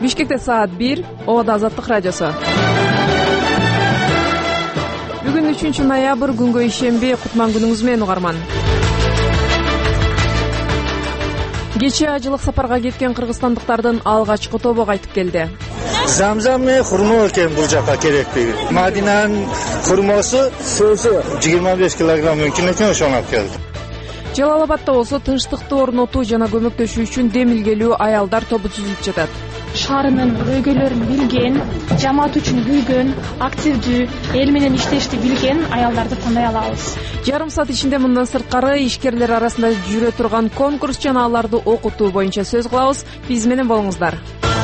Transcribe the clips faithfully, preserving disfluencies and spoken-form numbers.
Бишкекте саат бир, Обода Азаттык радиосу. Бүгүн үчүнчү ноябрь, күнгө ишемби, кутман күнүңүз менен угарман. Кечээ ажылык сапарга кеткен кыргызстандыктардын алгачкы тобу кайтып келди. Замзам менен хурмо экен бул жака керектиги. Мадинанын хурмосу сөзү жыйырма беш килограмм мүмкүн экен, ошону алып келди. Жалал Абадда болсо тынчтыкты орнотуу жана көмөктөшүү үчүн демилгелүү аялдар тобу түзүлүп жатат. Шаарынын өйгөлөрүн билген, жамаат үчүн күлгөн, активдүү, эл менен иштешти билген аялдарды тандай алабыз. Жарым саат ичинде мындан сырткары ишкерлер арасында жүрө турган конкурс жана аларды окутуу боюнча сөз кылабыз. Биз менен болуңуздар.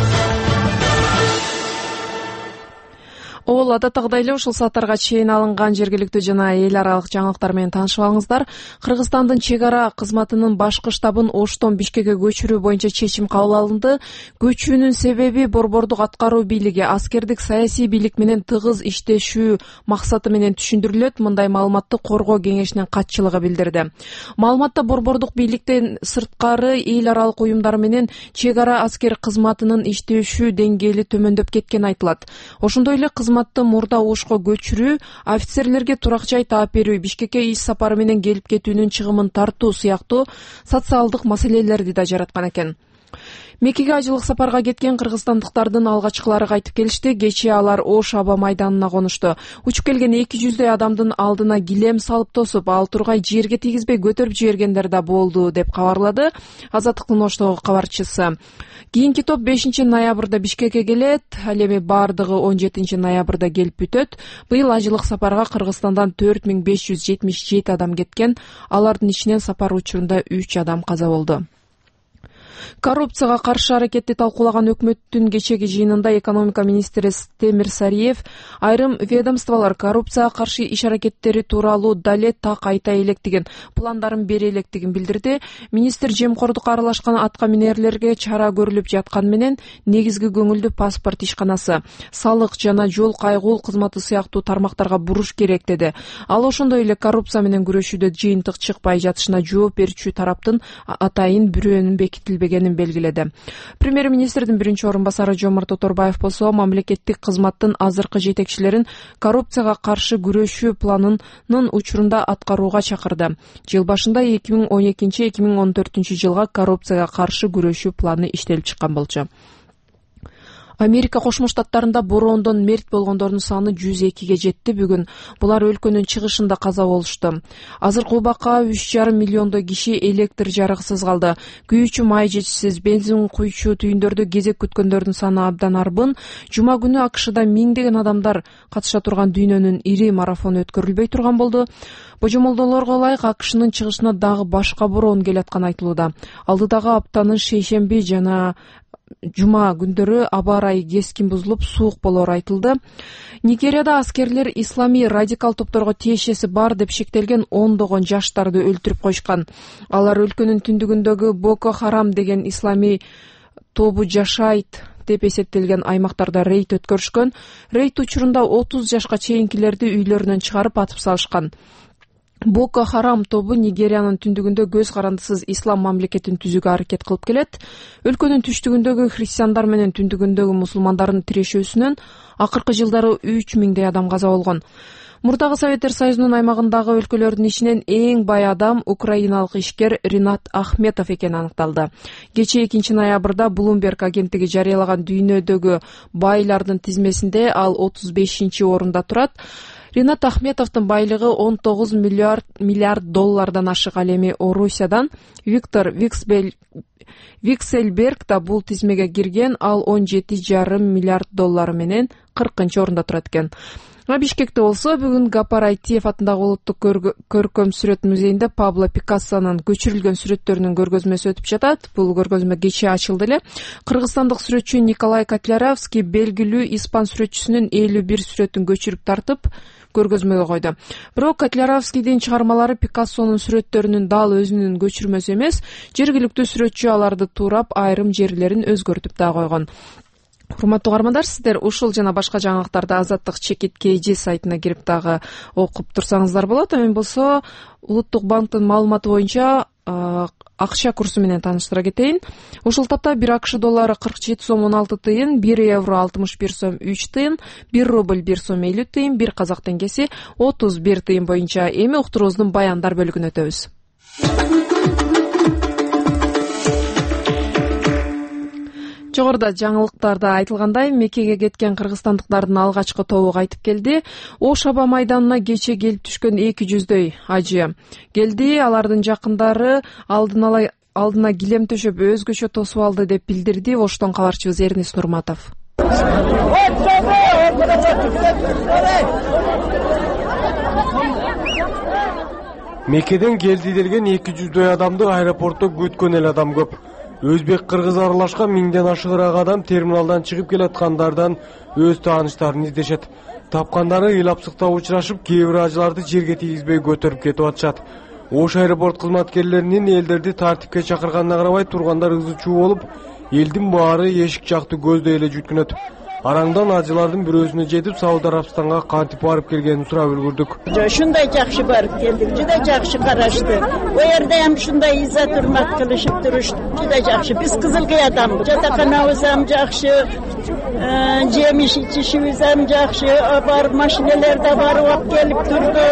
Ол адаттагыдай эле ушул сааттарга чейин алынган жергиликтүү жана эл аралык жаңылыктар менен таанышып алыңыздар. Кыргызстандын чек ара кызматынын башкы штабын Оштон Бишкекке көчүрүү боюнча чечим кабыл алынды. Көчүүнүн себеби борбордук аткаруу бийлиги аскердик саясий бийлик менен тыгыз иштешүү максаты менен түшүндүрүлөт. Мындай маалыматты Коргоо кеңешинин катчылыгы билдирди. Маалыматта борбордук бийликтен сырткары эл аралык уюмдар менен чек ара аскер кызматынын иштешүү деңгээли төмөндөп кеткени айтылат. Ошондой эле кызматты мурда Ошко көчүрүү, офицерлерге турак жай таап берүү, Бишкекке иш сапары менен келип кетүүнүн чыгымын тартуу сыяктуу социалдык маселелерди да жараткан экен. Меккеге ажылык сапарга кеткен кыргызстандыктардын алгачкылары кайтып келишти. Кечээ алар Ош аба майданына конушту. Учуп келген эки жүздөй адамдын алдына килем салып тосуп, ал тургай жерге тийгизбей көтөрүп жибергендер да болду, деп кабарлады Азаттыктын Оштогу кабарчысы. Кийинки топ бешинчи ноябрда Бишкекке келет, ал эми бардыгы он жетинчи ноябрда келип бүтөт. Быйыл ажылык сапарга Кыргызстандан төрт миң беш жүз жетимиш жети адам кеткен. Алардын ичинен сапар учурунда үч адам каза болду. Коррупцияга каршы аракетти талкуулаган өкмөттүн кечеги жыйынында экономика министри Темир Сариев айрым ведомстволор коррупцияга каршы иш аракеттери тууралуу дале так айта электигин, пландарын бере электигин билдирди. Министр жемкордукка аралашкан атка минерлерге чара көрүлүп жаткан менен негизги көңүлдү паспорт ишканасы, салык жана жол кайгул кызматы сыяктуу тармактарга буруш керек деди. Ал ошондой эле коррупция менен күрөшүүдө жыйынтык чыкпай жатышына жооп берүүчү тараптын атайын бирөөнүн бекитилбегенин белгиледи. Премьер-министрдин биринчи орун басары Жомарт Оторбаев болсо мамлекеттик кызматтын азыркы жетекчилерин коррупцияга каршы күрөшүү планынын учурунда аткарууга чакырды. Жыл башында эки миң он экинчи эки миң он төртүнчү жылга коррупцияга каршы күрөшүү планы иштелип чыккан болчу. Америка Кошмо Штаттарында бороондон мерт болгондордун саны жүз экиге жетти. Бүгүн булар өлкөнүн чыгышында каза болушту. Азыркы убакка үч жарым миллиондой киши электр жарыгысыз калды. Күйүүчү май жетишсиз, бензин куйчу түйүндөрдө кезек күткөндөрдүн саны абдан арбын. Жума күнү АКШда миңдеген адамдар катыша турган дүйнөнүн ири марафону өткөрүлбөй турган болду. Божомолдоолорго ылайык АКШнын чыгышына дагы башка бороон келатканы айтылууда. Алдыдагы аптанын шейшемби жана жума күндөрү аба ырайы кескин бузулуп, суук болору айтылды. Нигерияда аскерлер исламий радикал топторго тиешеси бар деп шектелген ондогон жаштарды өлтүрүп коюшкан. Алар өлкөнүн түндүгүндөгү Боко Харам деген исламий тобу жашайт деп эсептелген аймактарда рейд өткөрүшкөн. Рейд учурунда отуз жашка чейинкилерди үйлөрүнөн чыгарып атып салышкан. Боко Харам тобу Нигериянын түндүгүндө көз карандысыз ислам мамлекетин түзүүгө аракет кылып келет. Өлкөнүн түштүгүндөгү христиандар менен түндүгүндөгү мусулмандардын тирешүүсүнөн акыркы жылдары үч миңдей адам каза болгон. Мурдагы Советтер Союзунун аймагындагы өлкөлөрдүн ичинен эң бай адам украиналык ишкер Ринат Ахметов экени аныкталды. Кечээ экинчи ноябрда Bloomberg агенттиги жарыялаган дүйнөдөгү байлардын тизмесинде ал отуз бешинчи орунда турат. Ринат Ахметовдун байлыгы он тогуз миллиард миллиард доллардан ашык. Ал эми Орусиядан Виктор Виксбель Виксельберг да бул тизмеге кирген. Ал он жети жарым миллиард доллар менен кыркынчы орунда турат экен. Бишкекте болсо бүгүн Гапар Айтиев атындагы улуттук көркөм сүрөт музейинде Пабло Пикассонун көчүрүлгөн сүрөттөрүнүн көргөзмөсү өтүп жатат. Бул көргөзмө кечээ ачылды эле. Кыргызстандык сүрөтчү Николай Котляревский белгилүү испан сүрөтчүсүнүн элүү бир сүрөтүн көчүрүп тартып көргөзмөгө койду. Бирок Котляревскийдин чыгармалары Пикассонун сүрөттөрүнүн дал өзүнүн көчүрмөсү эмес. Жергиликтүү сүрөтчү аларды туурап айрым жерлерин өзгөртүп да койгон. Урматтуу угармандар, сиздер ушул жана башка жаңылыктарды Азаттык Чекит Кж сайтына кирип дагы окуп турсаңыздар болот. Эми болсо Улуттук банктын маалыматы боюнча акча курсу менен тааныштыра кетейин. Ушул тапта бир акш доллары кырк жети сом он алты тыйын, бир евро алтымыш бир сом үч тыйын, бир рубль бир сом элүү тыйын, бир казак теңгеси отуз бир тыйын боюнча. Эми уктуруубуздун баяндар бөлүгүнө өтөбүз. Жогоруда жаңылыктарда айтылгандай, Меккеге кеткен кыргызстандыктардын алгачкы тобу кайтып келди. Ош аба майданына кече келип түшкөн эки жүздөй ажы келди. Алардын жакындары алдын ала алдына килем төшөп өзгөчө тосуп алды деп билдирди Оштон кабарчыбыз Эрнис Нурматов. Меккеден келди делген эки жүздөй адамды аэропортто күткөн эл адам көп. Өзбек кыргыз аралашкан миңден ашыгыраак адам терминалдан чыгып келаткандардан өз тааныштарын издешет. Тапкандары ыйлапсыкта учурашып, кээ бир ажыларды жерге тийгизбей көтөрүп кетип атышат. Ош аэропорт кызматкерлеринин элдерди тартипке чакырганына карабай тургандар ызы чуу болуп, элдин баары эшик жакты көздөй эле жүткүнөт. Араңдан ажылардын бирөөсүнө жетип, Сауд Арабстанга кантип барып келгенин сурап үлгүрдүк. Ушундай жакшы барып келдик, жуда жакшы карашты. О жерде ham ушундай иззат урмат кылышып турушту. Жуда жакшы. Биз Кызылкыядан, жатаканабыз ham жакшы, жемиш ичишибиз ham жакшы, бар машиналар да барып алып келип турду.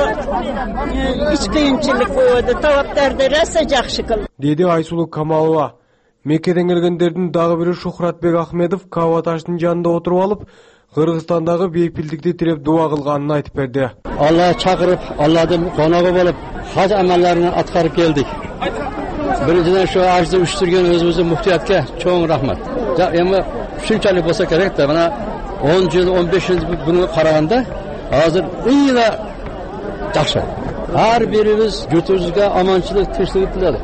Эч кыйынчылык болду. Талаптарды раса жакшы кылды. Деди Айсулу Камалова. Меккеден келгендердин дагы бири Шухратбек Ахмедов Каба таштын жанында отуруп алып, Кыргызстандагы бейпилдикти тилеп дуа кылганын айтып берди. Алла чакырып, Алладын коногу болуп, хаж амалларын аткарып келдик. Биринчиден şu ажды уштурган өзүбүздүн муфтиятка чоң рахмат. Эми шунчалык болсо керек да, мына он жыл, он беш жыл буну караганда, азыр ыйла жакшы. Ар бирибиз журтубузга аманчылык, тынчтык тиледик.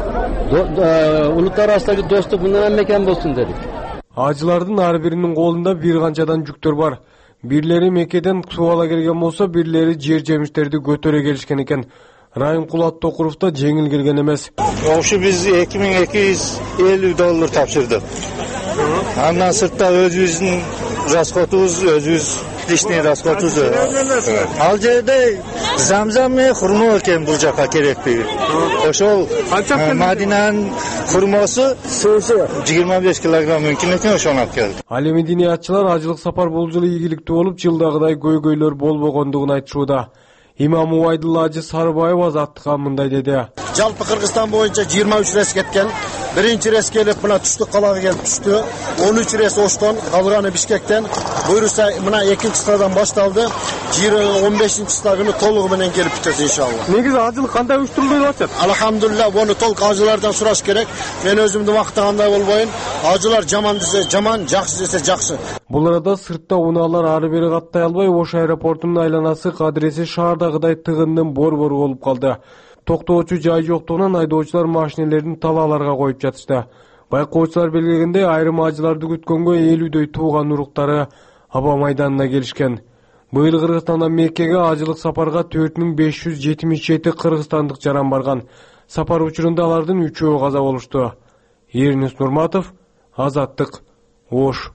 Улуттар арасындагы достук мындан мекен болсун дедик. Ажылардын ар биринин колунда бир канчадан жүктөр бар. Бирлери Меккеден суу ала келген болсо, бирлери жер жемиштерди көтөрө келишкен экен. Райымкул Аттокуров да жеңил келген эмес. Ошо биз эки миң эки жүз элүү доллар тапшырдык. Андан сыртта өзүбүздүн расходубуз, өзүбүз личный расходубуз. Ал жерде замзам менен хурмо экен бул жака керектиги. Ошол Мадинанын хурмосу суусу жыйырма беш килограмм мүмкүн экен, ошону алып келди. Ал эми диниятчылар ажылык сапар бул жылы ийгиликтүү болуп, жылдагыдай көйгөйлөр болбогондугун айтышууда. Имам Убайдулла Ажы Сарыбаев азаттыкка мындай деди. Жалпы Кыргызстан боюнча жыйырма үч рейс кеткен. Биринчи рейс келип мына түштүк калага келип түштү. он үч рейс Оштон, калганы Бишкектен. Буйруса мына экинчи стадан башталды. он бешинчи стагыны толугу менен келип бүтөт иншалла. Негизи ажылык кандай уюштурулду деп атат? Алхамдулилла, буну толук ажылардан сураш керек. Мен өзүмдү мактагандай болбойм. Ажылар жаман десе жаман, жакшы десе жакшы. Бул арада сыртта унаалар ары бери каттай албай, Ош аэропортунун айланасы кадыресе шаардагыдай тыгындын борбору болуп калды. Токтоочу жай жоктугунан айдоочулар машинелерин талааларга коюп жатышты. Байкоочулар белгилегендей, айрым ажыларды күткөнгө элүүдөй тууган уруктары аба майданына келишкен. Быйыл Кыргызстандан Меккеге ажылык сапарга төрт миң беш жүз жетимиш жети кыргызстандык жаран барган. Сапар учурунда алардын үчөө каза болушту. Эрнис Нурматов, Азаттык, Ош.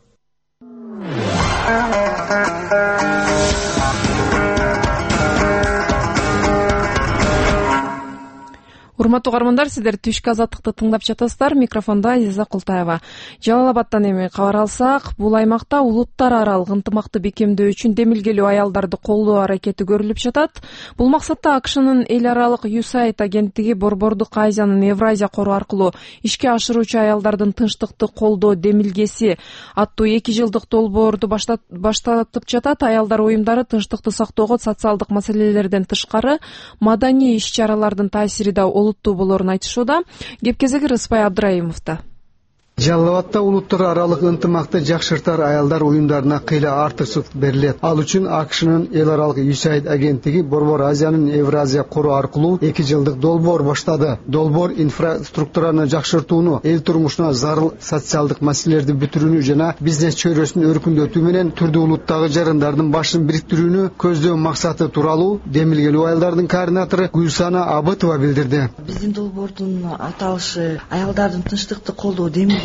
Урматтуу угармандар, сиздер түшкү азаттыкты тыңдап жатасыздар. Микрофондо Азиза Култаева. Жалал Абадтан эми кабар алсак, бул аймакта улуттар аралык ынтымакты бекемдөө үчүн демилгелүү аялдарды колдоо аракети көрүлүп жатат. Бул максатта АКШнын эл аралык ю эс эй ай ди агенттиги Борбордук Азиянын Евразия кору аркылуу ишке ашыруучу аялдардын тынчтыкты колдоо демилгеси аттуу эки жылдык долбоорду баштатып жатат. Аялдар уюмдары тынчтыкты сактоого социалдык маселелерден тышкары маданий иш-чаралардын таасири да олуттуу болорун айтышууда. Кеп кезеги Рыспай Абдраимовдо. Жалал Абадта улуттар аралык ынтымакты жакшыртар аялдар уюмдарына кыйла артыкчылык берилет. Ал үчүн АКШнын эл аралык ю эс эй ай ди агенттиги Борбор Азиянын Евразия кору аркылуу эки жылдык долбоор баштады. Долбоор инфраструктураны жакшыртууну, эл турмушуна зарыл социалдык маселелерди бүтүрүүнү жана бизнес чөйрөсүн өркүндөтүү менен түрдүү улуттагы жарандардын башын бириктирүүнү көздөө максаты тууралуу демилгелүү аялдардын координатору Гүлсана Абытова билдирди. Биздин долбоордун аталышы аялдардын тынчтыкты колдоо демилгеси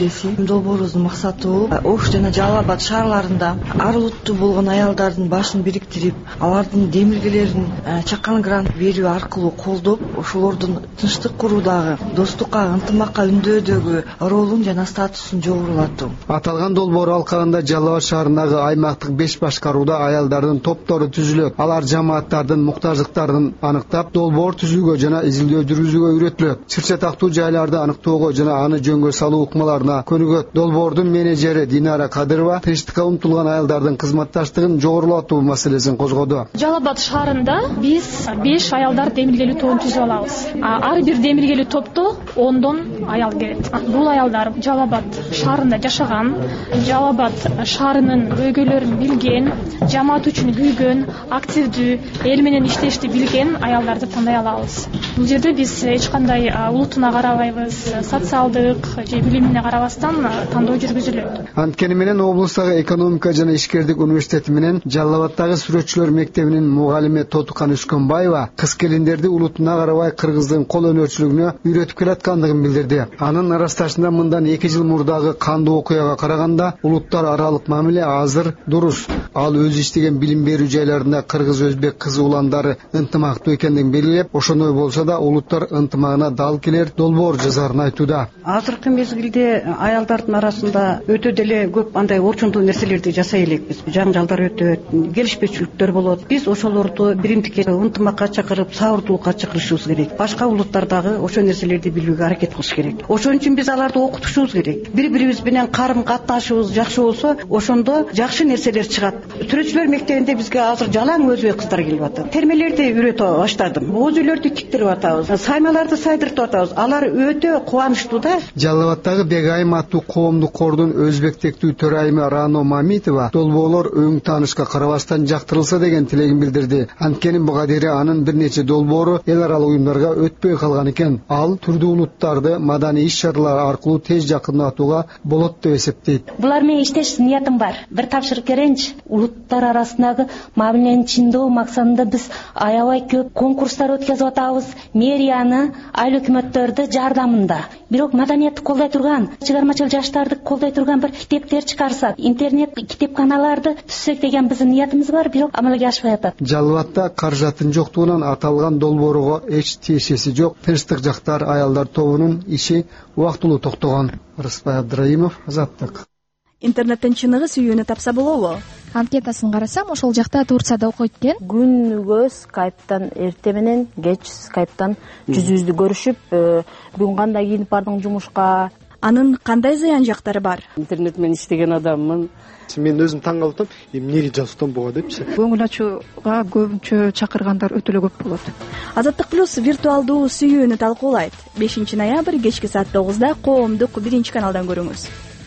келбеси. Долбоорубуздун максаты Ош жана Жалал Абад шаарларында ар улуттуу болгон аялдардын башын бириктирип, алардын демилгелерин чакан грант берүү аркылуу колдоп, ошолордун тынчтык куруудагы, достукка, ынтымакка үндөдөгү ролун жана статусун жогорулатуу. Аталган долбоор алкагында Жалал Абад шаарындагы аймактык беш башкарууда аялдардын топтору түзүлөт. Алар жамааттардын муктаждыктарын аныктап, долбоор түзүүгө жана изилдөө жүргүзүүгө үйрөтүлөт. Чыр-чатактуу жайларды аныктоого жана аны жөнгө салуу ыкмаларына көнүгөт. Долбоордун менеджери Динара Кадырова тынчтыкка умтулган аялдардын кызматташтыгын жогорулатуу маселесин козгоду. Жалал Абад шаарында биз беш аялдар демилгелүү тобун түзүп алабыз. Ар бир демилгелүү топто ондон аял келет. Бул аялдар Жалал Абад шаарында жашаган, Жалал Абад шаарынын көйгөйлөрүн билген, жамаат үчүн күйгөн, активдүү, эл менен иштешти билген аялдарды тандай алабыз. Бул жерде биз эч кандай улутуна карабайбыз, социалдык же билимине карабастан тандоо жүргүзүлөт. Анткени менен облустагы экономика жана ишкердик университети менен Жалал Абадтагы сүрөтчүлөр мектебинин мугалими Тотукан Үскөнбаева кыз келиндерди улутуна карабай кыргыздын кол өнөрчүлүгүнө үйрөтүп келаткандыгын билдирди. Анын арасташында мындан эки жыл мурдагы кандуу окуяга караганда улуттар аралык мамиле азыр дурус. Ал өзү иштеген билим берүү жайларында кыргыз-өзбек кыз уландары ынтымактуу экендигин белгилеп, ошондой болсо да улуттар ынтымагына дал келер долбоор жазарын айтууда. Азыркы мезгилде аялдардын арасында өтө деле көп андай орчундуу нерселерди жасай элекпиз. Жаңжалдар өтөт, келишпечиликтер болот. Биз ошолорду биримдикке, ынтымакка чакырып, сабырдуулукка чакырышыбыз керек. Башка улуттар дагы ошол нерселерди билүүгө аракет кылыш керек. Ошон үчүн биз аларды окутушубуз керек. Бири-бирибиз менен карым катнашыбыз жакшы болсо, ошондо жакшы нерселер чыгат. Сүрөтчүлөр мектебинде бизге азыр жалаң өзбек кыздар келип атат. Термелерди үйрөтө баштадым. Боз үйлөрдү тиктирип атабыз. Саймаларды сайдыртып атабыз. Алар өтө кубанычтуу да. Жалал Абадтагы Бегайым аттуу коомдук кордун өзбектектүү төрайымы Рано Мамитова долбоорлор өң таанышка карабастан жактырылса деген тилегин билдирди. Анткени буга дейин анын бир нече долбоору эл аралык уюмдарга өтпөй калган экен. Ал түрдүү улуттарды маданий иш-чаралар аркылуу тез жакындатууга болот деп эсептейт. Булар менен иштеш ниятым бар. Бир тапшырык беренчи. Улуттар арасындагы мамилени чындоо максатында биз аябай көп конкурстар өткөзүп атабыз. Мэрияны, айыл өкмөттөрдү жардамында. Бирок маданиятты колдой турган, чыгармачыл жаштарды колдой турган бир китептер чыгарсак, интернет китепканаларды түзсөк деген биздин ниятыбыз бар, бирок амалга ашпай атат. Жалал Абадта каражаттын жоктугунан аталган долбоорго эч тиешеси жок. Тынчтык жактар аялдар тобунун иши убактылуу токтогон. Рыспай Абдраимов, Азаттык. Интернеттен чыныгы сүйүүнү тапса болобу? Анкетасын карасам, ошол жакта Турцияда окуйт экен. Күнгө скайптан, эрте менен кеч скайптан жүз жүздү көрүшүп, бүгүн кандай кийинип бардың жумушка. Анын кандай зыян жактары бар? Интернет менен иштеген адаммын. Мен өзүм таң калып атам, эмнеге жазуптан буга депчи. Көңүл ачууга көбүнчө чакыргандар өтө эле көп болот. Азаттык плюс виртуалдуу сүйүүнү талкуулайт. бешинчи ноябрь кечки саат тогузда коомдук биринчи каналдан көрүңүз.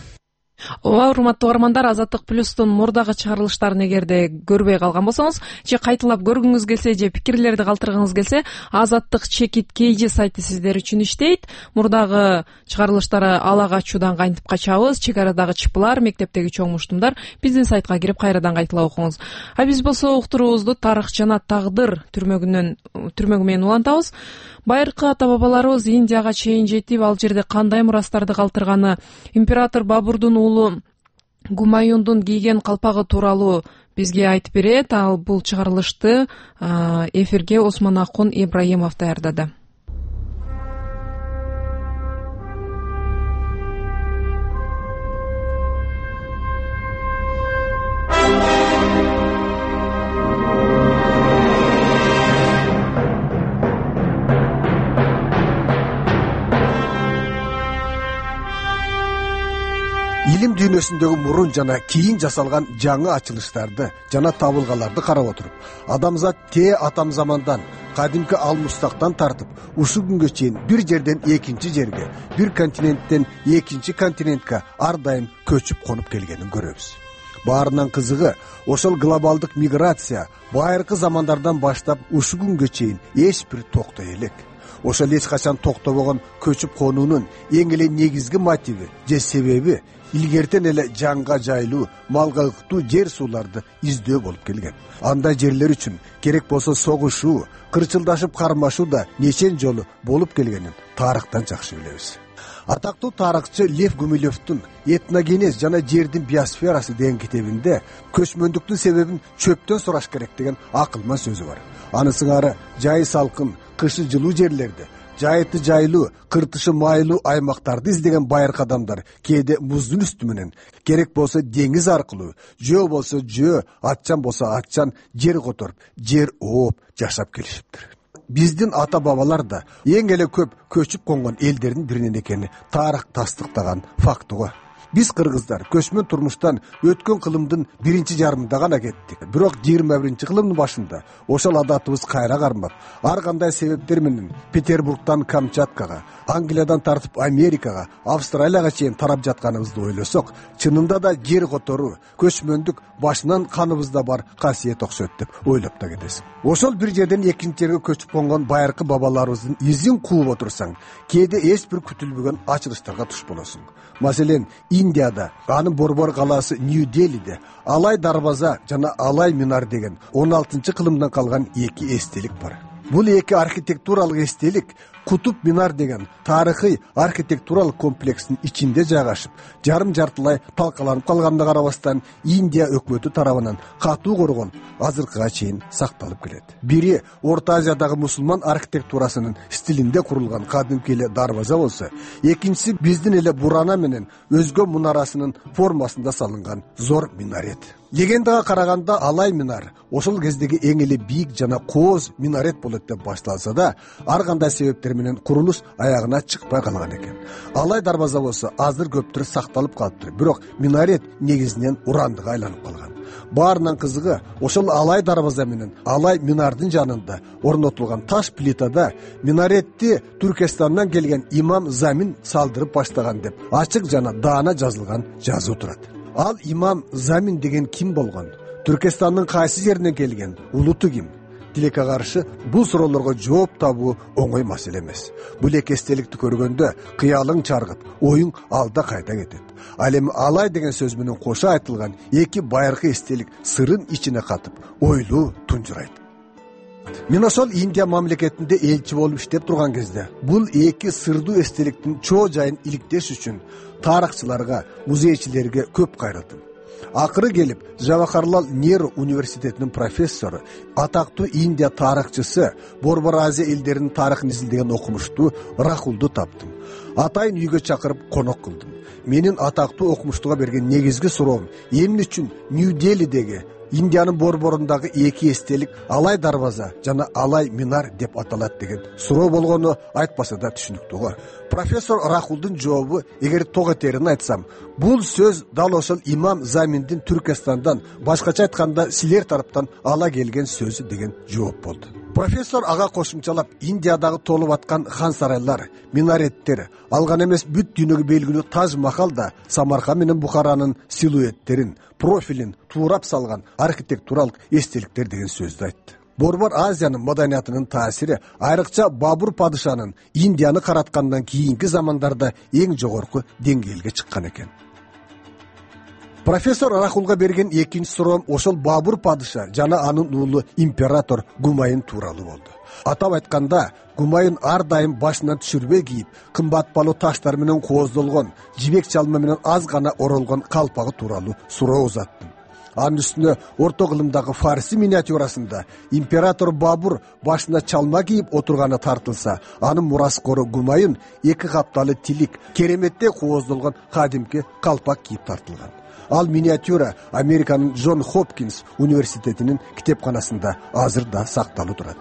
Ооба, урматтуу угармандар, Азаттык плюстун мурдагы чыгарылыштарын эгерде көрбөй калган болсоңуз, же кайталап көргүңүз келсе, же пикирлерди калтыргыңыз келсе, Азаттык чекит kg сайты сиздер үчүн иштейт. Мурдагы чыгарылыштары ала качуудан кантип качабыз, чек арадагы чыпылар, мектептеги чоң муштумдар биздин сайтка кирип кайрадан кайталап окуңуз. А биз болсо уктуруубузду тарых жана тагдыр түрмөгүнөн түрмөгү менен улантабыз. Байыркы ата-бабаларыбыз Индияга чейин жетип, ал жерде кандай мурастарды калтырганы, император Бабурдун уулу Гумаюндун кийген калпагы тууралуу бизге айтып берет. Ал бул чыгарылышты эфирге Осмон Акун Ибраимов даярдады. Илим дүйнөсүндөгү мурун жана кийин жасалган жаңы ачылыштарды жана табылгаларды карап отуруп, адамзат те атам замандан, кадимки алмустактан тартып, ушу күнгө чейин бир жерден экинчи жерге, бир континенттен экинчи континентке ар дайым көчүп конуп келгенин көрөбүз. Баарынан кызыгы, ошол глобалдык миграция байыркы замандардан баштап ушу күнгө чейин эч бир токтой элек. Ошол эч качан токтобогон көчүп конуунун эң эле негизги мотиви же себеби илгертен эле жанга жайлуу, малга ыктуу жер сууларды издөө болуп келген. Андай жерлер үчүн керек болсо согушуу, кырчылдашып кармашуу да нечен жолу болуп келгенин тарыхтан жакшы билебиз. Атактуу тарыхчы Лев Гумилевдин «Этногенез жана жердин биосферасы» деген китебинде көчмөндүктүн себебин чөптөн сураш керек деген акылма сөзү бар. Аны сыңары жайы салкын, кышы жылуу жерлерде, жайыты жайлуу, кыртышы майлуу аймактарды издеген байыркы адамдар кээде муздун үстү менен, керек болсо деңиз аркылуу, жөө болсо жөө, атчан болсо атчан жер которуп, жер ооп жашап келишиптир. Биздин ата бабалар да эң эле көп көчүп конгон элдердин биринен экени тарых тастыктаган факты го. Биз кыргыздар көчмөн турмуштан өткөн кылымдын биринчи жарымында гана кеттик. Бирок жыйырма биринчи кылымдын башында ошол адатыбыз кайра кармап, ар кандай себептер менен Петербургтан Камчаткага, Англиядан тартып Америкага, Австралияга чейин тарап жатканыбызды ойлосок, чынында да жер которуу, көчмөндүк башынан каныбызда бар касиет окшойт деп ойлоп да кетесиң. Ошол бир жерден экинчи жерге көчүп конгон байыркы бабаларыбыздын изин кууп отурсаң, кээде эч бир күтүлбөгөн ачылыштарга туш болосуң. Маселен, Индияда, анын борбор калаасы Нью-Делиде Алай дарбаза жана Алай минар деген он алтынчы кылымдан калган эки эстелик бар. Бул эки архитектуралык эстелик Кутуп минар деген тарыхый архитектуралык комплекстин ичинде жайгашып, жарым жартылай талкаланып калганына карабастан Индия өкмөтү тарабынан катуу коргон азыркыга чейин сакталып келет. Бири Орто Азиядагы мусулман архитектурасынын стилинде курулган кадимки эле дарбаза болсо, экинчиси биздин эле Бурана менен өзгө мунарасынын формасында салынган зор минарет. Легендага караганда Алай минар ошол кездеги эң эле бийик жана кооз минарет болот деп башталса да, ар кандай себептер менен курулуш аягына чыкпай калган экен. Алай дарбаза болсо азыр көптүр сакталып калыптыр, бирок минарет негизинен урандыга айланып калган. Баарынан кызыгы, ошол Алай дарбаза менен Алай минардын жанында орнотулган таш плитада минаретти Түркистандан келген имам Замин салдырып баштаган деп ачык жана даана жазылган жазуу турат. Ал имам Замин деген ким болгон? Түркистандын кайсы жеринен келген? Улуту ким? Тилекке каршы бул суроолорго жооп табуу оңой маселе эмес. Бул эки эстеликти көргөндө кыялың чаргыт, оюң алда кайта кетет. Ал эми Алай деген сөз менен кошо айтылган эки байыркы эстелик сырын ичине катып, ойлуу тунжурайт. Мен ошол Индия мамлекетинде элчи болуп иштеп турган кезде бул эки сырдуу эстеликтин чоо жайын иликтеш үчүн тарыхчыларга, музейчилерге көп кайрылдым. Акыры келип, Жавахарлал Неру университетинин профессору, атактуу Индия тарыхчысы, Борбор Азия элдеринин тарыхын изилдеген окумуштуу Рахулду таптым. Атайын үйгө чакырып конок кылдым. Менин атактуу окумуштууга берген негизги суроом, эмне үчүн Нью-Делидеги Индиянын борборундагы эки эстелик Алай дарбаза жана Алай минар деп аталат деген суроо болгону айтпаса да түшүнүктүү го. Профессор Рахулдун жообу, эгер ток этерин айтсам, бул сөз дал ошол имам Заминдин Түркистандан, башкача айтканда силер тараптан ала келген сөзү деген жооп болду. Профессор ага кошумчалап, Индиядагы толуп аткан хан сарайлар, минареттер, алган эмес бүт дүйнөгө белгилүү Таж Махал да Самарканд менен Бухаранын силуэттерин, профилин туурап салган архитектуралык эстеликтер деген сөздү айтты. Борбор Азиянын маданиятынын таасири айрыкча Бабур падышанын Индияны караткандан кийинки замандарда эң жогорку деңгээлге чыккан экен. Профессор Рахулга берген экинчи суроом ошол Бабур падыша жана анын уулу император Гумайын тууралуу болду. Атап айтканда, Гумайын ар дайым башынан түшүрбөй кийип, кымбат балуу таштар менен кооздолгон, жибек чалма менен аз гана оролгон калпагы тууралуу суроо узаттым. Анын үстүнө орто кылымдагы фарси миниатюрасында император Бабур башына чалма кийип отурганы тартылса, анын мураскору Гумайын эки капталы тилик, кереметтей кооздолгон кадимки калпак кийип тартылган. Ал миниатюра Американын Джон Хопкинс университетинин китепканасында азыр да сакталып турат.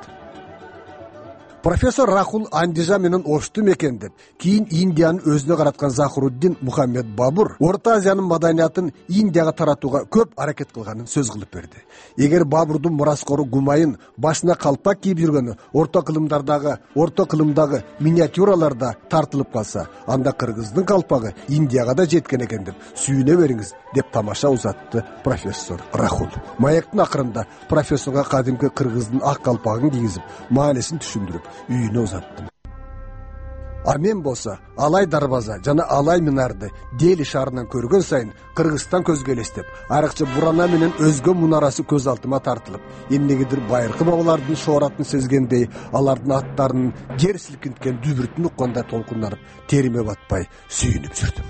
Профессор Рахул Андижа менен Ошту мекендеп, кийин Индиянын өзүнө караткан Захруддин Мухаммед Бабур Орто Азиянын маданиятын Индияга таратууга көп аракет кылганын сөз кылып берди. Эгер Бабурдун мураскору Гумайын башына калпак кийип жүргөнү орто кылымдардагы, орто кылымдагы миниатюраларда тартылып калса, анда кыргыздын калпагы Индияга да жеткен экен деп сүйүнө бериңиз деп тамаша узатты профессор Рахул. Маяктын акырында профессорга кадимки кыргыздын ак калпагын кийгизип, маанисин түшүндүрүп үйүнө узаттым. А мен болсо Алай дарбаза жана Алай минарды Дели шаарынан көргөн сайын Кыргызстан көзгө элестеп, айрыкча Бурана менен өзгө мунарасы көз алдыма тартылып, эмнегедир байыркы бабалардын шооратын сезгендей, алардын аттарынын жер силкинткен дүбүртүн уккандай толкунданып, териме батпай сүйүнүп жүрдүм.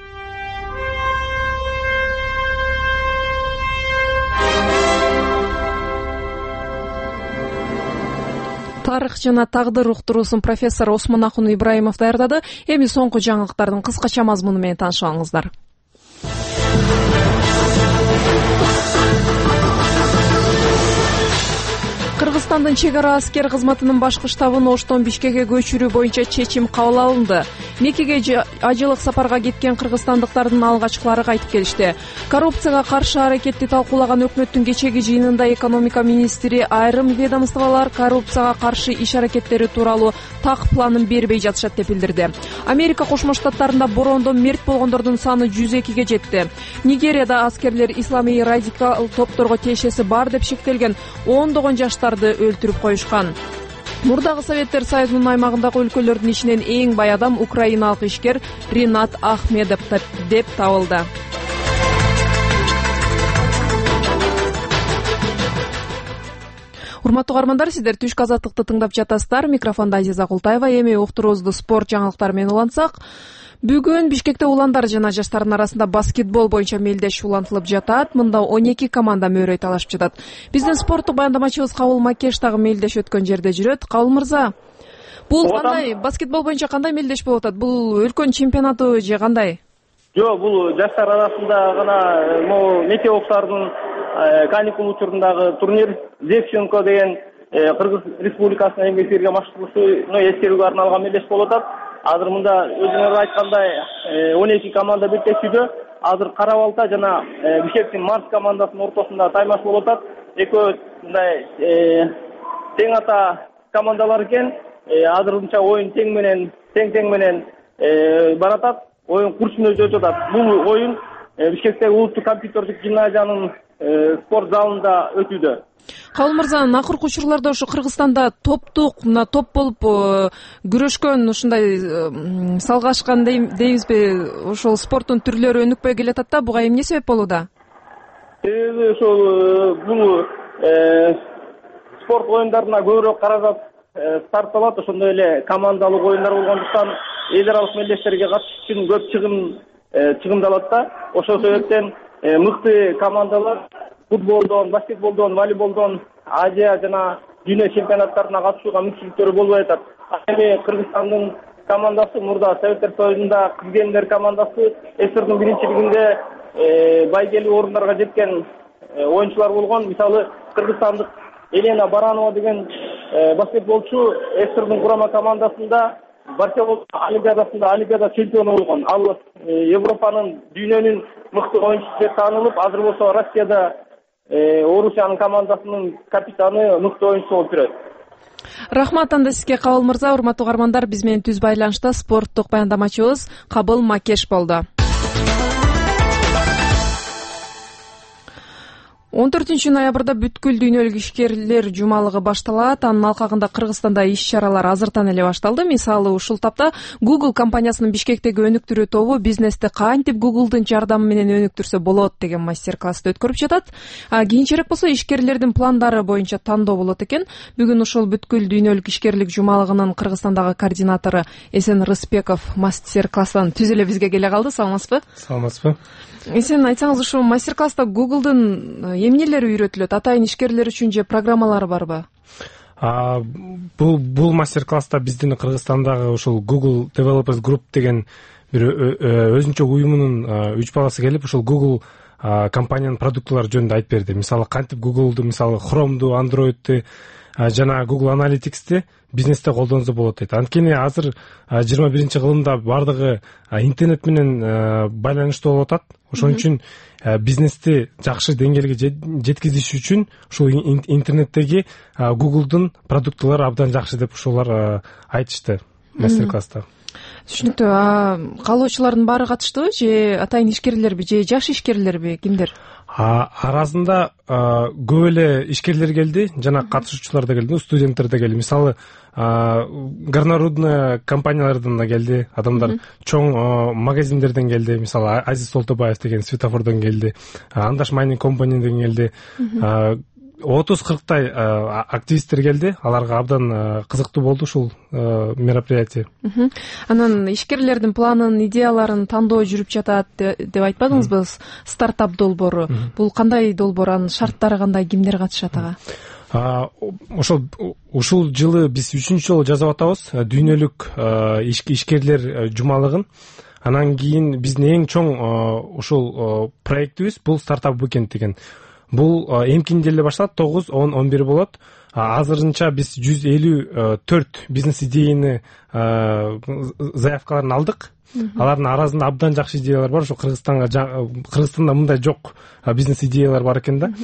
Тарых жана тагдыр уктуруусун профессор Осмонахун Ибраимов даярдады. Эми соңку жаңылыктардын кыскача мазмуну менен таанышып алыңыздар. Кыргызстандын чек ара аскер кызматынын башкы штабын Оштон Бишкекке көчүрүү боюнча чечим кабыл алынды. Меккеге ажылык сапарга кеткен кыргызстандыктардын алгачкылары кайтып келишти. Коррупцияга каршы аракетти талкуулаган өкмөттүн кечеги жыйынында экономика министри айрым ведомстволор коррупцияга каршы иш аракеттери тууралуу так планын бербей жатышат деп билдирди. Америка Кошмо Штаттарында бороондон мерт болгондордун саны жүз экиге жетти. Нигерияда аскерлер исламий радикал топторго тиешеси бар деп шектелген ондогон жаштар өлтүрүп коюшкан. Мурдагы Советтер Союзунун аймагындагы өлкөлөрдүн ичинен эң бай адам украиналык ишкер Ринат Ахмедов деп табылды. Урматтуу угармандар, сиздер Түшкү азаттыкты тыңдап жатасыздар. Микрофонда Азиза Култаева. Эми уктуруубузду спорт жаңылыктары менен улантсак, бүгүн Бишкекте уландар жана жаштардын арасында баскетбол боюнча мелдеш улантылып жатат. Мында он эки команда мөөрөй талашып жатат. Биздин спорттук баяндамачыбыз Кабыл Макеш дагы мелдеш өткөн жерде жүрөт. Кабыл мырза, бул кандай баскетбол боюнча кандай мелдеш болуп атат? Бул өлкөнүн чемпионаты же кандай? Жок, бул жаштар арасында гана могу мектеп окуучулардын каникул учурундагы турнир Девченко деген Кыргыз Республикасынын эмгек сиңирген машыгуусуну эскерүүгө арналган мелдеш болуп атат. Азыр мында өзүңөр айткандай он эки команда бирдешүүдө. Азыр Кара Балта жана Бишкектин Марс командасынын ортосунда таймаш болуп атат. Экөө мындай тең ата командалар экен. Азырынча оюн тең менен тең-тең менен баратат. Оюн курчун өтүп атат. Бул оюн Бишкектеги улуттук компьютердик гимназиянын спорт залында өтүүдө. Кабыл мырза, акыркы учурларда ошо Кыргызстанда топтук, мына топ болуп күрөшкөн, ушундай салгашкан дейбизби, ошол спорттун түрлөрү өнүкпөй келатат да, буга эмне себеп болууда? Себеби ошол бул спорт оюндарына көбүрөөк каражат тартылат, ошондой эле командалык оюндар болгондуктан эл аралык мелдештерге катышыш үчүн көп чыгым чыгымдалат да. Ошол себептен мыкты командалар футболдон, баскетболдон, волейболдон Азия жана дүйнө чемпионаттарына катышууга мүмкүнчүлүктөрү болбой атат. Эми Кыргызстандын командасы мурда Советтер Союзунда кызгендер командасы эсрдин биринчилигинде байгелүү орундарга жеткен оюнчулар болгон. Мисалы кыргызстандык Елена Баранова деген баскетболчу эсрдин курама командасында Барселона олимпиадасында олимпиада чемпиону болгон. Ал Европанын, дүйнөнүн мыкты оюнчусу деп таанылып, азыр болсо Россияда Орусиянын командасынын капитаны, мыкты оюнчусу болуп жүрөт. Рахмат анда сизге Кабыл мырза. Урматтуу угармандар, биз менен түз байланышта спорттук баяндамачыбыз Кабыл Макеш болду. он төртүнчү ноябрда бүткүл дүйнөлүк ишкерлер жумалыгы башталат. Анын алкагында Кыргызстанда иш-чаралар азыртан эле башталды. Мисалы, ушул тапта Google компаниясынын Бишкектеги өнүктүрүү тобу бизнести кантип Google'дун жардамы менен өнүктүрсө болот деген мастер-классты өткөрүп жатат. Кийинчерээк болсо ишкерлердин пландары боюнча тандоо болот экен. Бүгүн ушул бүткүл дүйнөлүк ишкерлик жумалыгынын Кыргызстандагы координатору Эсен Рыспеков мастер-класстан түз эле бизге келе калды. Саламатсызбы? Саламатсызбы? Эсен, айтсаңыз, ушул мастер-класста Google'дун эмнелери үйрөтүлөт? Атайын ишкерлер үчүн же программалары барбы? Бул бул мастер-класста биздин Кыргызстандагы ушул Google Developers Group деген бир өзүнчө уюмунун үч баласы келип, ушул Google компаниянын продуктлары жөнүндө айтып берди. Мисалы, кантип Google'ду, мисалы Chrome'ду, Android'ду жана Google Analytics'ти бизнесте колдонсо болот дейт. Анткени азыр жыйырма биринчи кылымда бардыгы интернет менен байланыштуу болуп атат. Ошон үчүн бизнести жакшы деңгээлге жеткизиш үчүн ушул интернеттеги Google'дун продуктлары абдан жакшы деп ушулар айтышты мастер-класста. Түшүнүктүү. Каалоочулардын баары катыштыбы же атайын ишкерлерби же жаш ишкерлерби, кимдер? Арасында көп эле ишкерлер келди, жана катышуучулар да келди, студенттер да келди. Мисалы, горнорудный компаниялардан да келди адамдар, чоң магазиндерден келди. Мисалы, Азиз Солтобаев деген светофордон келди, Андаш майнинг компаниден келди. отуз кырктай активисттер келди. Аларга абдан кызыктуу болду ушул мероприятие. Анан ишкерлердин планын, идеяларын тандоо жүрүп жатат деп айтпадыңызбы? Стартап долбоору. Бул кандай долбоор, анын шарттары кандай, кимдер катышат ага? Ошол ушул жылы биз үчүнчү жолу жасап атабыз дүйнөлүк ишкерлер жумалыгын. Анан кийин биздин эң чоң ушул проектибиз бул стартап weekend деген. Бул эмкинде эле башталат, тогуз, он, он бир болот. Азырынча биз жүз элүү төрт бизнес идеяны заявкаларын алдык. Алардын арасында абдан жакшы идеялар бар. Ошо Кыргызстанга Кыргызстанда мындай жок бизнес идеялар бар экен да.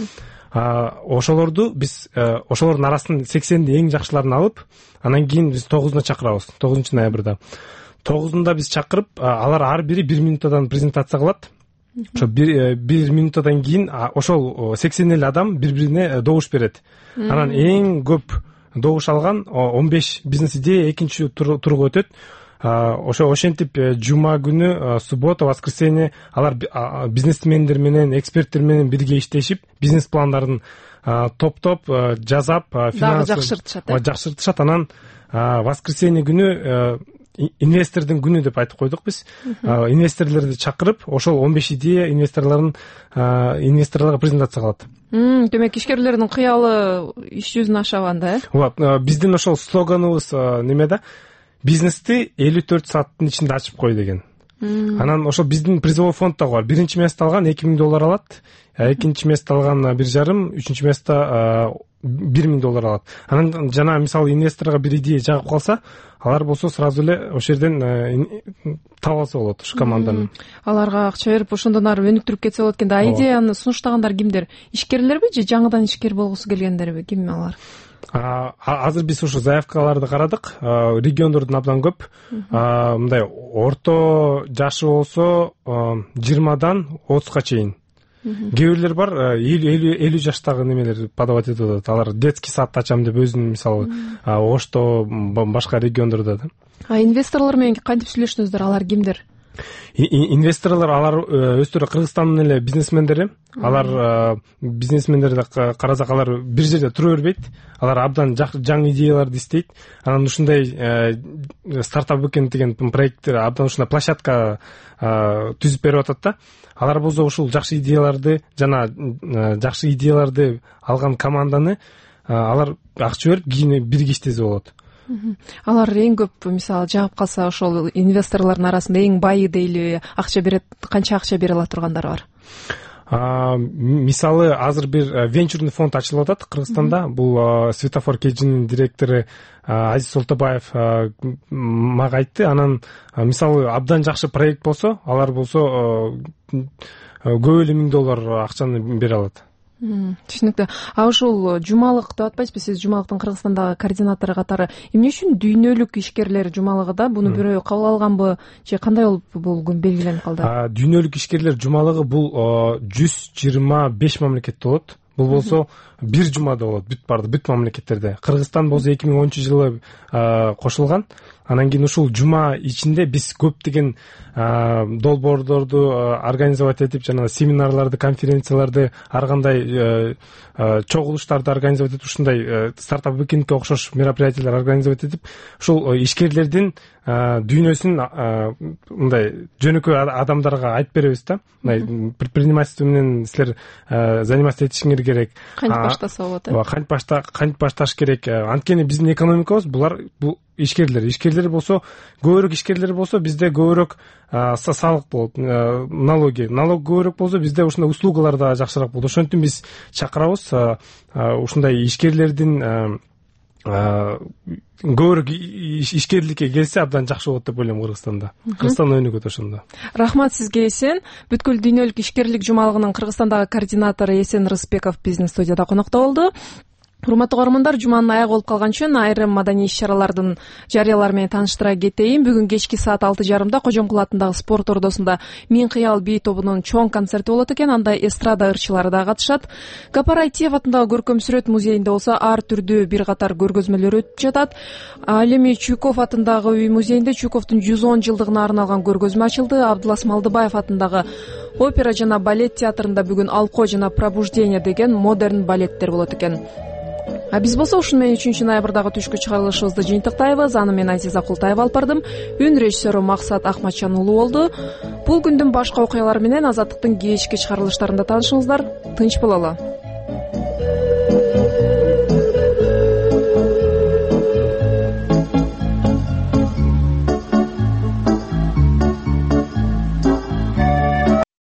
Ошолорду биз ошолордун арасынан сексенди эң жакшыларын алып, анан кийин биз тогузуна чакырабыз, тогузунчу ноябрда. тогузунда биз чакырып, алар ар бири бир минуттадан презентация кылат. Ошо бир минуттадан кийин ошол сексен эле адам бири-бирине добуш берет. Анан эң көп добуш алган он беш бизнес идея экинчи турга өтөт. Ошо ошентип жума күнү, суббота, воскресенье алар бизнесмендер менен, эксперттер менен бирге иштешип, бизнес пландарын топтоп, жазап, финанс жакшыртышат. Жакшыртышат. Анан воскресенье күнү инвестордун күнү деп айтып койдук биз. Инвесторлорду чакырып, ошол он беш идея инвесторлордун инвесторлорго презентация кылат. Демек, ишкерлердин кыялы иш жүзүнө ашаган да, э? Ооба, биздин ошол слоганыбыз неме да? Бизнести элүү төрт сааттын ичинде ачып кой деген. Анан ошол биздин призовой фонд да бар. Биринчи место алган эки миң доллар алат, экинчи место алган бир жарым, үчүнчү место бир миң доллар алат. Анан жана мисалы инвесторго бир идея жагып калса, алар болсо сразу эле ошол жерден таап алса болот ушу команданы. Аларга акча берип, ошондон ары өнүктүрүп кетсе болот экен да. Идеяны сунуштагандар кимдер? Ишкерлерби же жаңыдан ишкер болгусу келгендерби? Ким алар? Азыр биз ушу заявкаларды карадык. Региондордун абдан көп. Мындай орто жашы болсо жыйырмадан отузга чейин. Кээ бирлер бар элүү жаштагы немелер подавать этип атат. Алар детский сад ачам деп өзүнүн мисалы Ошто, башка региондордо да. А инвесторлор менен кантип сүйлөштүңүздөр? Алар кимдер? Инвесторлор алар өздөрү Кыргызстандын эле бизнесмендери. Алар бизнесмендерди карасак, алар бир жерде тура бербейт. Алар абдан жаңы идеяларды издейт. Анан ушундай стартап weekend деген проекттер абдан ушундай площадка түзүп берип атат да. Алар болсо ушул жакшы идеяларды жана жакшы идеяларды алган команданы алар акча берип кийин бирге иштесе болот. Алар эң көп, мисалы, жагып калса, ошол инвесторлордун арасында эң байы дейли, акча берет, канча акча бере ала тургандар бар? Мисалы, азыр бир венчурный фонд ачылып атат Кыргызстанда. Бул Светофор Кежинин директору Азиз Солтобаев мага айтты. Анан мисалы абдан жакшы проект болсо, алар болсо көп эле миң доллар акчаны бере алат. Түшүнүктүү. А ушул жумалык деп атпайсызбы, сиз жумалыктын Кыргызстандагы координатору катары? Эмне үчүн дүйнөлүк ишкерлер жумалыгы да? Буну бирөө кабыл алганбы же кандай болуп бул күн белгиленип калды? Дүйнөлүк ишкерлер жумалыгы бул жүз жыйырма беш мамлекетте болот. Бул болсо бир жумада болот, бүт барды, бүт мамлекеттерде. Кыргызстан болсо эки миң онунчу жылы кошулган. Анан кийин ушул жума ичинде биз көптөгөн долбоорлорду организовать этип, жана семинарларды, конференцияларды, ар кандай чогулуштарды организовать этип, ушундай стартап weekendке окшош мероприятиялар организовать этип, ушул ишкерлердин дүйнөсүн мындай жөнөкөй адамдарга айтып беребиз да. Мындай предпринимательство менен силер заниматься этишиңер керек. Кантип баштаса болот? Ооба, кантип башта кантип башташ керек. Анткени биздин экономикабыз булар бул ишкерлер. Ишкерлер болсо, көбүрөөк ишкерлер болсо, бизде көбүрөөк салык болот, налоги. Налог көбүрөөк болсо, бизде ушундай услугалар да жакшыраак болот. Ошентип биз чакырабыз ушундай ишкерлердин көбүрөөк ишкерликке келсе абдан жакшы болот деп ойлойм Кыргызстанда. Кыргызстан өнүгөт ошондо. Рахмат сизге, Эсен. Бүткүл дүйнөлүк ишкерлик жумалыгынын Кыргызстандагы координатору Эсен Рысбеков биздин студияда конокто болду. урматтуу көрөрмандар, жуманын аягы болуп калган үчүн айрым маданий иш-чаралардын жарыялары менен тааныштыра кетейин. Бүгүн кечки саат алты жарымда Кожомкул атындагы спорт ордосунда Мин кыял би тобунун чоң концерти болот экен. Анда эстрада ырчылары да катышат. Гапар Айтиев атындагы көркөм сүрөт музейинде болсо ар түрдүү бир катар көргөзмөлөр өтүп жатат. Ал эми Чуйков атындагы үй музейинде Чуйковдун жүз он жылдыгына арналган көргөзмө ачылды. Абдулас Малдыбаев атындагы опера жана балет театрында бүгүн Алко жана Пробуждение деген модерн балеттер болот экен. А биз болсо ушуну менен үчүнчү ноябрдагы түшкү чыгарылышыбызды жыйынтыктайбыз. Аны мен Азиза Култаева алып бардым. Үн режиссеру Максат Ахматчан уулу болду. Бул күндүн башка окуялары менен Азаттыктын кечки чыгарылыштарында таанышыңыздар. Тынч бололу.